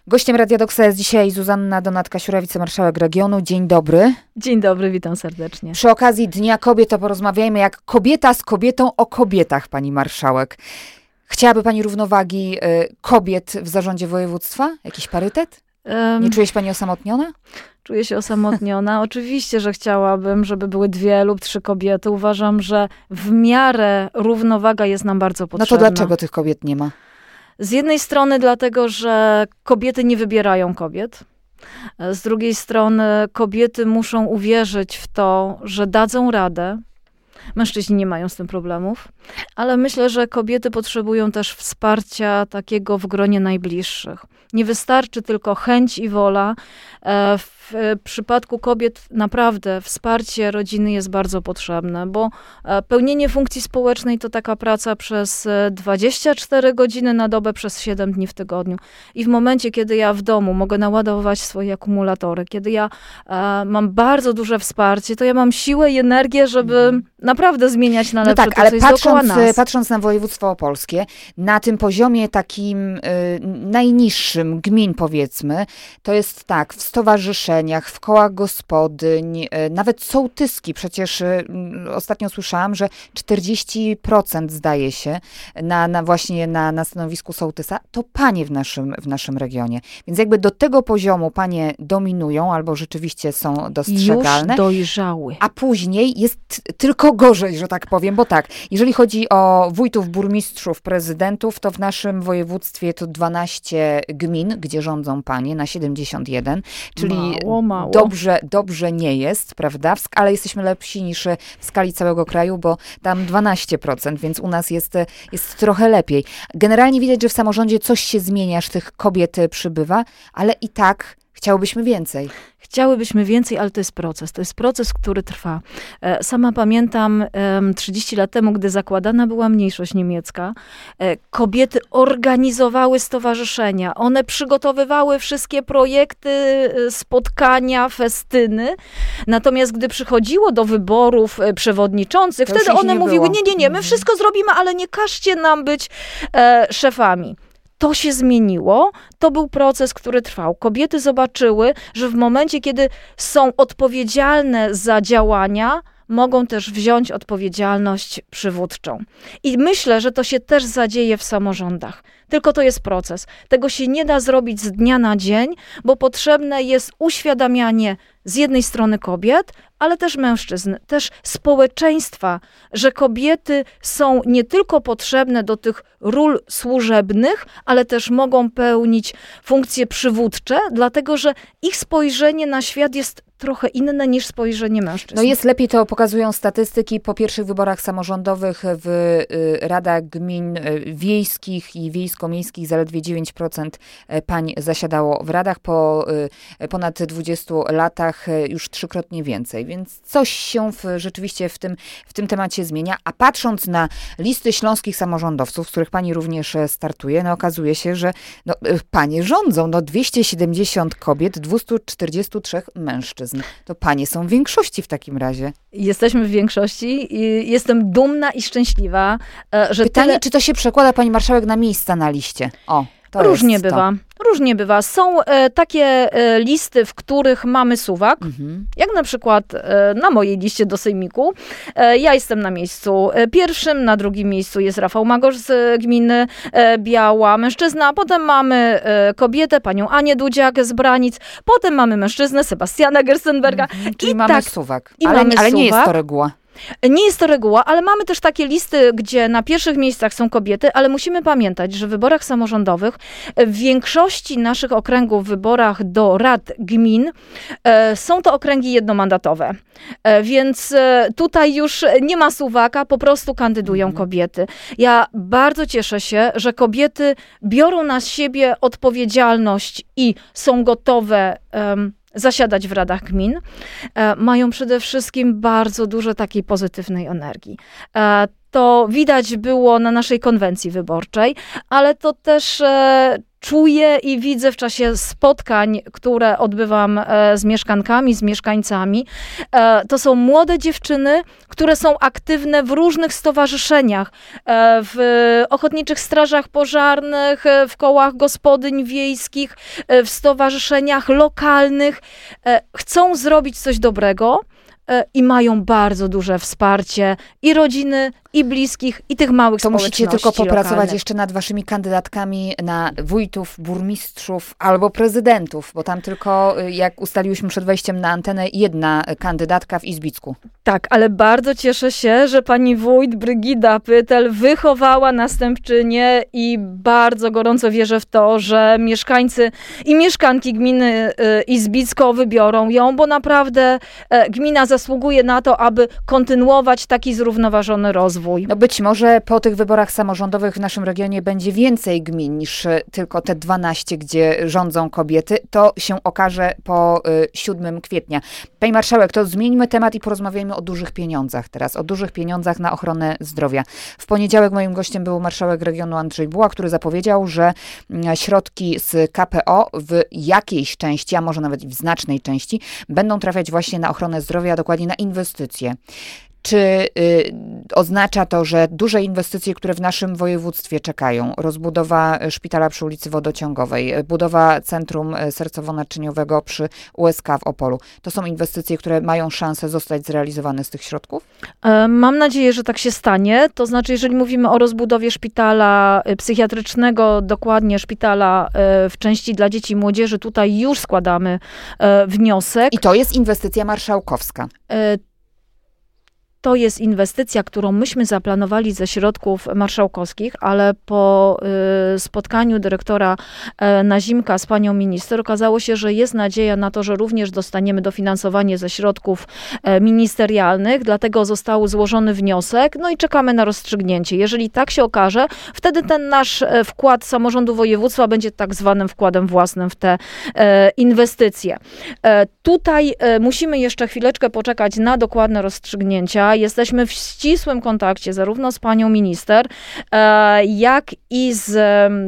Gościem Radia Doksa jest dzisiaj Zuzanna Donatka-Siura, wicemarszałek regionu. Dzień dobry. Dzień dobry, witam serdecznie. Przy okazji Dnia Kobiet to porozmawiajmy jak kobieta z kobietą o kobietach, pani marszałek. Chciałaby pani równowagi kobiet w zarządzie województwa? Jakiś parytet? Nie czuje się pani osamotniona? Czuję się osamotniona. Oczywiście, że chciałabym, żeby były 2 lub 3 kobiety. Uważam, że w miarę równowaga jest nam bardzo potrzebna. No to dlaczego tych kobiet nie ma? Z jednej strony dlatego, że kobiety nie wybierają kobiet. Z drugiej strony kobiety muszą uwierzyć w to, że dadzą radę. Mężczyźni nie mają z tym problemów, ale myślę, że kobiety potrzebują też wsparcia takiego w gronie najbliższych. Nie wystarczy tylko chęć i wola. W przypadku kobiet naprawdę wsparcie rodziny jest bardzo potrzebne, bo pełnienie funkcji społecznej to taka praca przez 24 godziny na dobę, przez 7 dni w tygodniu. I w momencie, kiedy ja w domu mogę naładować swoje akumulatory, kiedy ja mam bardzo duże wsparcie, to ja mam siłę i energię, żeby naprawdę zmieniać na lepsze to, co jest dookoła nas. Patrząc na województwo opolskie, na tym poziomie takim najniższym gmin, powiedzmy, to jest tak, w stowarzyszeniach, w kołach gospodyń, nawet sołtyski, przecież ostatnio słyszałam, że 40% zdaje się właśnie na stanowisku sołtysa, to panie w naszym regionie. Więc jakby do tego poziomu panie dominują, albo rzeczywiście są dostrzegalne. Już dojrzały. A później jest tylko gorzej, że tak powiem, bo tak, jeżeli chodzi o wójtów, burmistrzów, prezydentów, to w naszym województwie to 12 gmin, gdzie rządzą panie na 71, czyli mało. Dobrze nie jest, prawda? Ale jesteśmy lepsi niż w skali całego kraju, bo tam 12%, więc u nas jest trochę lepiej. Generalnie widać, że w samorządzie coś się zmienia, że tych kobiet przybywa, ale i tak chciałobyśmy więcej. Chciałybyśmy więcej, ale to jest proces. To jest proces, który trwa. Sama pamiętam 30 lat temu, gdy zakładana była mniejszość niemiecka, kobiety organizowały stowarzyszenia. One przygotowywały wszystkie projekty, spotkania, festyny. Natomiast gdy przychodziło do wyborów przewodniczących, wtedy one mówiły, nie, my wszystko zrobimy, ale nie każcie nam być szefami. To się zmieniło, to był proces, który trwał. Kobiety zobaczyły, że w momencie, kiedy są odpowiedzialne za działania, mogą też wziąć odpowiedzialność przywódczą. I myślę, że to się też zadzieje w samorządach. Tylko to jest proces. Tego się nie da zrobić z dnia na dzień, bo potrzebne jest uświadamianie z jednej strony kobiet, ale też mężczyzn, też społeczeństwa, że kobiety są nie tylko potrzebne do tych ról służebnych, ale też mogą pełnić funkcje przywódcze, dlatego że ich spojrzenie na świat jest trochę inne niż spojrzenie mężczyzn. No jest lepiej, to pokazują statystyki. Po pierwszych wyborach samorządowych w radach gmin wiejskich i wiejsko-miejskich zaledwie 9% pań zasiadało w radach. Po ponad 20 latach już 3-krotnie więcej. Więc coś się rzeczywiście w tym temacie zmienia. A patrząc na listy śląskich samorządowców, z których pani również startuje, no okazuje się, że panie rządzą. 270 kobiet, 243 mężczyzn. To panie są w większości w takim razie. Jesteśmy w większości i jestem dumna i szczęśliwa, że Pytanie, czy to się przekłada, pani marszałek, na miejsca na liście? Różnie bywa. Różnie bywa. Są takie listy, w których mamy suwak, jak na przykład na mojej liście do sejmiku. Ja jestem na miejscu pierwszym, na drugim miejscu jest Rafał Magosz z gminy Biała, mężczyzna. Potem mamy kobietę, panią Anię Dudziak z Branic. Potem mamy mężczyznę, Sebastiana Gerstenberga. Czyli mamy suwak. Ale nie jest to reguła. Nie jest to reguła, ale mamy też takie listy, gdzie na pierwszych miejscach są kobiety, ale musimy pamiętać, że w wyborach samorządowych w większości naszych okręgów w wyborach do rad gmin są to okręgi jednomandatowe. Więc tutaj już nie ma suwaka, po prostu kandydują kobiety. Ja bardzo cieszę się, że kobiety biorą na siebie odpowiedzialność i są gotowe zasiadać w radach gmin, mają przede wszystkim bardzo dużo takiej pozytywnej energii. To widać było na naszej konwencji wyborczej, ale to też czuję i widzę w czasie spotkań, które odbywam z mieszkankami, z mieszkańcami. To są młode dziewczyny, które są aktywne w różnych stowarzyszeniach, w ochotniczych strażach pożarnych, w kołach gospodyń wiejskich, w stowarzyszeniach lokalnych. Chcą zrobić coś dobrego i mają bardzo duże wsparcie i rodziny, i bliskich, i tych małych to społeczności musicie tylko popracować lokalnych. jeszcze nad waszymi kandydatkami na wójtów, burmistrzów albo prezydentów, bo tam tylko, jak ustaliłyśmy przed wejściem na antenę, jedna kandydatka w Izbicku. Tak, ale bardzo cieszę się, że pani wójt Brygida Pytel wychowała następczynię i bardzo gorąco wierzę w to, że mieszkańcy i mieszkanki gminy Izbicko wybiorą ją, bo naprawdę gmina zasługuje na to, aby kontynuować taki zrównoważony rozwój. No być może po tych wyborach samorządowych w naszym regionie będzie więcej gmin niż tylko te 12, gdzie rządzą kobiety. To się okaże po 7 kwietnia. Pani marszałek, to zmieńmy temat i porozmawiajmy o dużych pieniądzach teraz, o dużych pieniądzach na ochronę zdrowia. W poniedziałek moim gościem był marszałek regionu Andrzej Buła, który zapowiedział, że środki z KPO w jakiejś części, a może nawet w znacznej części, będą trafiać właśnie na ochronę zdrowia, a dokładnie na inwestycje. Czy oznacza to, że duże inwestycje, które w naszym województwie czekają, rozbudowa szpitala przy ulicy Wodociągowej, budowa centrum sercowo-naczyniowego przy USK w Opolu, to są inwestycje, które mają szansę zostać zrealizowane z tych środków? Mam nadzieję, że tak się stanie. To znaczy, jeżeli mówimy o rozbudowie szpitala psychiatrycznego, dokładnie szpitala w części dla dzieci i młodzieży, tutaj już składamy wniosek. I to jest inwestycja marszałkowska. To jest inwestycja, którą myśmy zaplanowali ze środków marszałkowskich, ale po spotkaniu dyrektora Nazimka z panią minister okazało się, że jest nadzieja na to, że również dostaniemy dofinansowanie ze środków ministerialnych, dlatego został złożony wniosek, no i czekamy na rozstrzygnięcie. Jeżeli tak się okaże, wtedy ten nasz wkład samorządu województwa będzie tak zwanym wkładem własnym w te inwestycje. Tutaj musimy jeszcze chwileczkę poczekać na dokładne rozstrzygnięcia. Jesteśmy w ścisłym kontakcie zarówno z panią minister, jak i z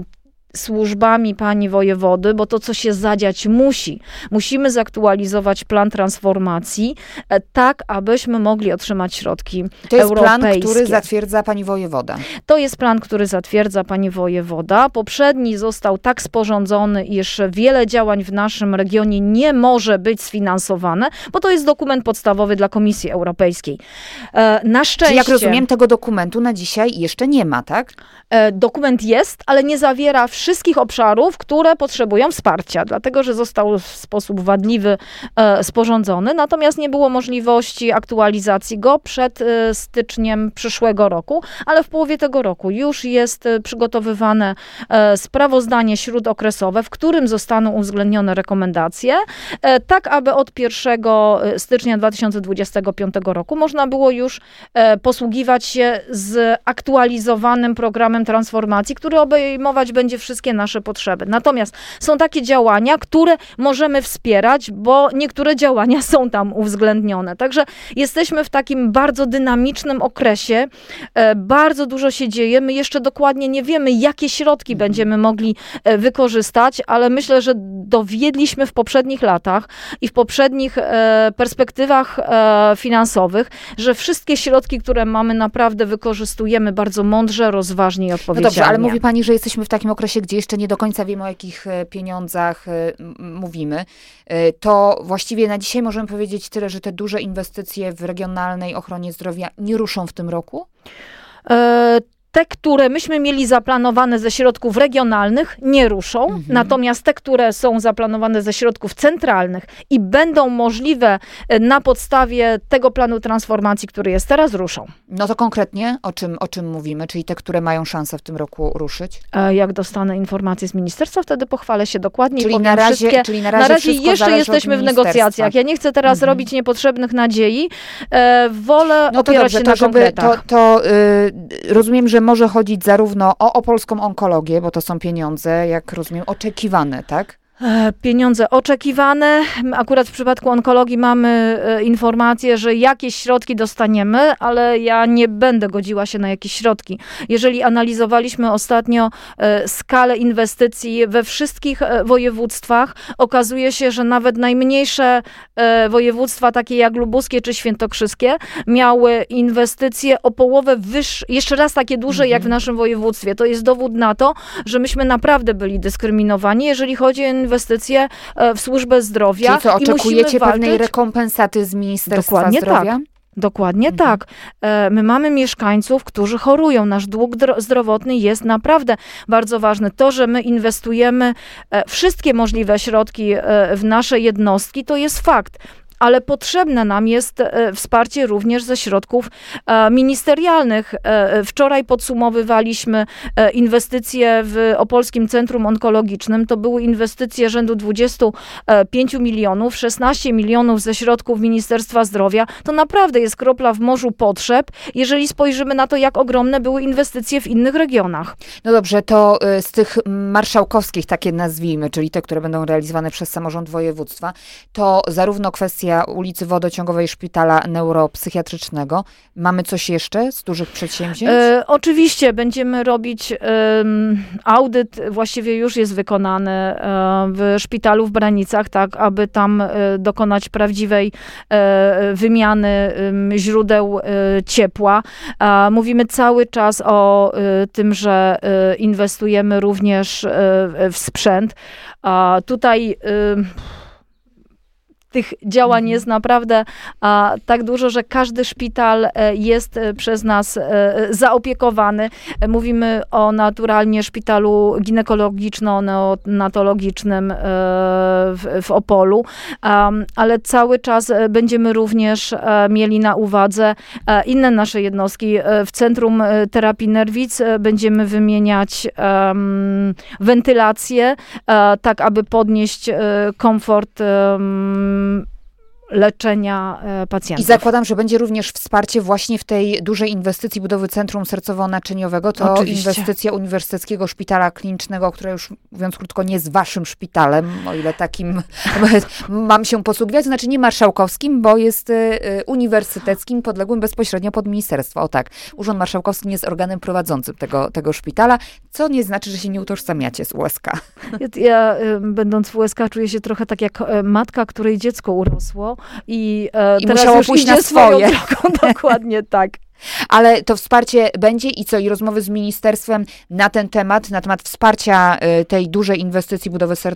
służbami pani wojewody, bo to, co się zadziać musi. Musimy zaktualizować plan transformacji, tak, abyśmy mogli otrzymać środki europejskie. To jest plan, który zatwierdza pani wojewoda. To jest plan, który zatwierdza pani wojewoda. Poprzedni został tak sporządzony, iż wiele działań w naszym regionie nie może być sfinansowane, bo to jest dokument podstawowy dla Komisji Europejskiej. Na szczęście... Czyli jak rozumiem, tego dokumentu na dzisiaj jeszcze nie ma, tak? Dokument jest, ale nie zawiera wszystkich obszarów, które potrzebują wsparcia, dlatego że został w sposób wadliwy sporządzony, natomiast nie było możliwości aktualizacji go przed styczniem przyszłego roku, ale w połowie tego roku już jest przygotowywane sprawozdanie śródokresowe, w którym zostaną uwzględnione rekomendacje, tak aby od 1 stycznia 2025 roku można było już posługiwać się z aktualizowanym programem transformacji, który obejmować będzie wszystkie nasze potrzeby. Natomiast są takie działania, które możemy wspierać, bo niektóre działania są tam uwzględnione. Także jesteśmy w takim bardzo dynamicznym okresie. Bardzo dużo się dzieje. My jeszcze dokładnie nie wiemy, jakie środki będziemy mogli wykorzystać, ale myślę, że dowiedliśmy w poprzednich latach i w poprzednich perspektywach finansowych, że wszystkie środki, które mamy, naprawdę wykorzystujemy bardzo mądrze, rozważnie i odpowiedzialnie. No dobrze, ale mówi pani, że jesteśmy w takim okresie, gdzie jeszcze nie do końca wiemy, o jakich pieniądzach mówimy. To właściwie na dzisiaj możemy powiedzieć tyle, że te duże inwestycje w regionalnej ochronie zdrowia nie ruszą w tym roku? Te, które myśmy mieli zaplanowane ze środków regionalnych, nie ruszą. Natomiast te, które są zaplanowane ze środków centralnych i będą możliwe na podstawie tego planu transformacji, który jest teraz, ruszą. No to konkretnie o czym mówimy? Czyli te, które mają szansę w tym roku ruszyć? Jak dostanę informacje z ministerstwa, wtedy pochwalę się dokładnie. Czyli i powiem na razie, wszystkie. czyli na razie jeszcze jesteśmy w negocjacjach. Ja nie chcę teraz robić niepotrzebnych nadziei. Wolę opierać się na konkretach. Rozumiem, że może chodzić zarówno o opolską onkologię, bo to są pieniądze, jak rozumiem, oczekiwane, tak? Pieniądze oczekiwane. Akurat w przypadku onkologii mamy informację, że jakieś środki dostaniemy, ale ja nie będę godziła się na jakieś środki. Jeżeli analizowaliśmy ostatnio skalę inwestycji we wszystkich województwach, okazuje się, że nawet najmniejsze województwa, takie jak lubuskie czy świętokrzyskie, miały inwestycje o połowę wyższe, jeszcze raz takie duże jak w naszym województwie. To jest dowód na to, że myśmy naprawdę byli dyskryminowani, jeżeli chodzi o inwestycje w służbę zdrowia. Czyli co, oczekujecie pewnej rekompensaty z Ministerstwa Zdrowia? Tak. Dokładnie tak. My mamy mieszkańców, którzy chorują. Nasz dług zdrowotny jest naprawdę bardzo ważny. To, że my inwestujemy wszystkie możliwe środki w nasze jednostki, to jest fakt. Ale potrzebne nam jest wsparcie również ze środków ministerialnych. Wczoraj podsumowywaliśmy inwestycje w Opolskim Centrum Onkologicznym. To były inwestycje rzędu 25 milionów, 16 milionów ze środków Ministerstwa Zdrowia. To naprawdę jest kropla w morzu potrzeb, jeżeli spojrzymy na to, jak ogromne były inwestycje w innych regionach. No dobrze, to z tych marszałkowskich, takie nazwijmy, czyli te, które będą realizowane przez samorząd województwa, to zarówno kwestia ulicy Wodociągowej Szpitala Neuropsychiatrycznego. Mamy coś jeszcze z dużych przedsięwzięć? Oczywiście będziemy robić audyt, właściwie już jest wykonany w szpitalu w Branicach, tak, aby tam dokonać prawdziwej wymiany źródeł ciepła. Mówimy cały czas o tym, że inwestujemy również w sprzęt. Tutaj tych działań jest naprawdę tak dużo, że każdy szpital jest przez nas zaopiekowany. Mówimy o naturalnie szpitalu ginekologiczno-neonatologicznym w Opolu, ale cały czas będziemy również mieli na uwadze inne nasze jednostki. W Centrum Terapii Nerwic będziemy wymieniać wentylację, tak aby podnieść komfort leczenia pacjentów. I zakładam, że będzie również wsparcie właśnie w tej dużej inwestycji budowy Centrum Sercowo-Naczyniowego. To oczywiście inwestycja Uniwersyteckiego Szpitala Klinicznego, która już, mówiąc krótko, nie jest waszym szpitalem, o ile takim mam się posługiwać, to znaczy nie marszałkowskim, bo jest uniwersyteckim, podległym bezpośrednio pod ministerstwo. O tak, Urząd Marszałkowski nie jest organem prowadzącym tego szpitala, co nie znaczy, że się nie utożsamiacie z USK. Ja będąc w USK czuję się trochę tak jak matka, której dziecko urosło i teraz musiało już pójść idzie na swoje. Dokładnie tak. Ale to wsparcie będzie i co? I rozmowy z ministerstwem na ten temat, na temat wsparcia tej dużej inwestycji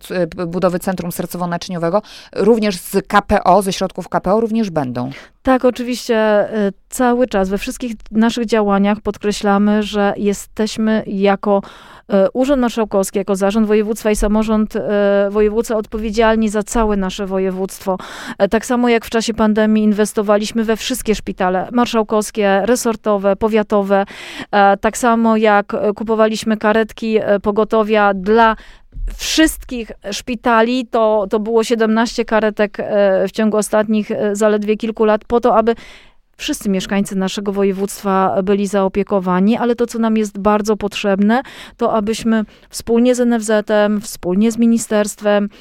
budowy Centrum Sercowo-Naczyniowego, również z KPO, ze środków KPO również będą. Tak, oczywiście cały czas we wszystkich naszych działaniach podkreślamy, że jesteśmy jako Urząd Marszałkowski, jako Zarząd Województwa i Samorząd Województwa odpowiedzialni za całe nasze województwo. Tak samo jak w czasie pandemii inwestowaliśmy we wszystkie szpitale marszałkowskie, resortowe, powiatowe. Tak samo jak kupowaliśmy karetki pogotowia dla wszystkich szpitali, to było 17 karetek w ciągu ostatnich zaledwie kilku lat, po to, aby wszyscy mieszkańcy naszego województwa byli zaopiekowani, ale to, co nam jest bardzo potrzebne, to abyśmy wspólnie z NFZ-em, wspólnie z ministerstwem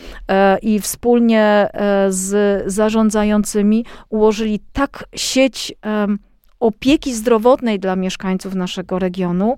i wspólnie z zarządzającymi ułożyli tak sieć opieki zdrowotnej dla mieszkańców naszego regionu,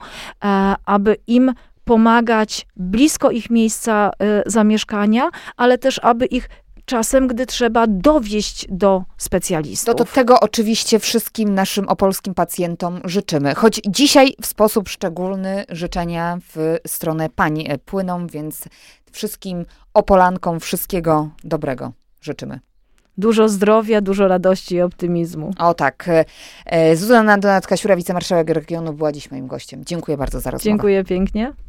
aby im pomagać blisko ich miejsca zamieszkania, ale też aby ich czasem, gdy trzeba, dowieść do specjalistów. To tego oczywiście wszystkim naszym opolskim pacjentom życzymy. Choć dzisiaj w sposób szczególny życzenia w stronę pań płyną, więc wszystkim Opolankom wszystkiego dobrego życzymy. Dużo zdrowia, dużo radości i optymizmu. O tak. Zuzanna Donatka-Siura, wicemarszałek regionu, była dziś moim gościem. Dziękuję bardzo za rozmowę. Dziękuję pięknie.